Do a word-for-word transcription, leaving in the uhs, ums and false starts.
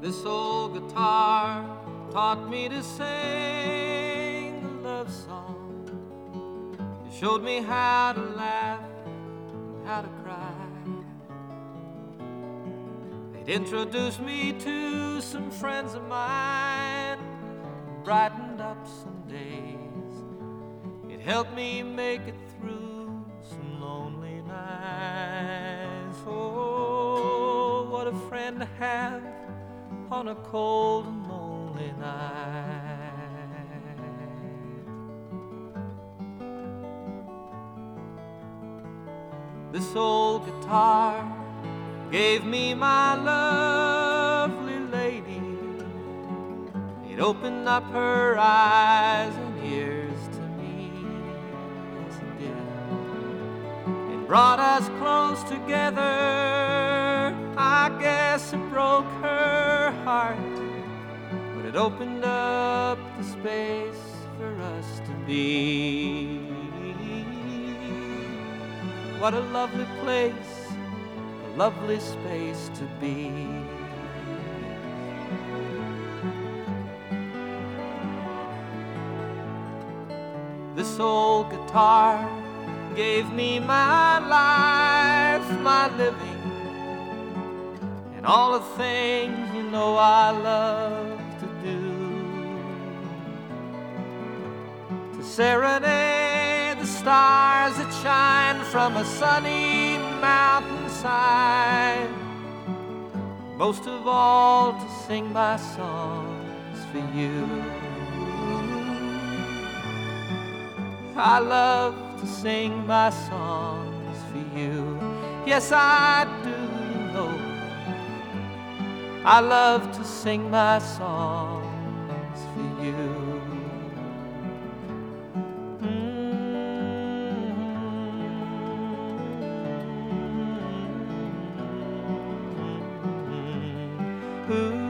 This old guitar taught me to sing a love song. It showed me how to laugh and how to cry. It introduced me to some friends of mine, brightened up some days. It helped me make it through some lonely nights. Oh, what a friend to have on a cold and lonely night. This old guitar gave me my lovely lady. It opened up her eyes and ears to me, yes it did. It brought us close together. I guess it broke her heart, but it opened up the space for us to be. What a lovely place, a lovely space to be. This old guitar gave me my life, my living, and all the things you know I love to do. To serenade the stars that shine from a sunny mountainside. Most of all, to sing my songs for you. I love to sing my songs for you. Yes, I do, you know. I love to sing my songs for you. Mm-hmm. Ooh.